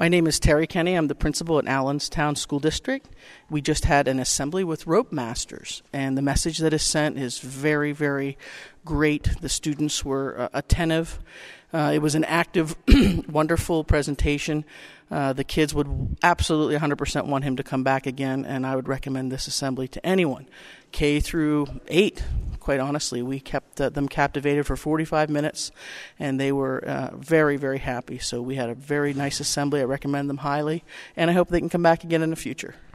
My name is Terry Kenny. I'm the principal at Allenstown School District. We just had an assembly with rope masters, and the message that is sent is very, very great. The students were attentive. It was an active, wonderful presentation. The kids would absolutely 100% want him to come back again, and I would recommend this assembly to anyone, K through 8. Quite honestly, we kept them captivated for 45 minutes, and they were very, very happy. So we had a very nice assembly. I recommend them highly, and I hope they can come back again in the future.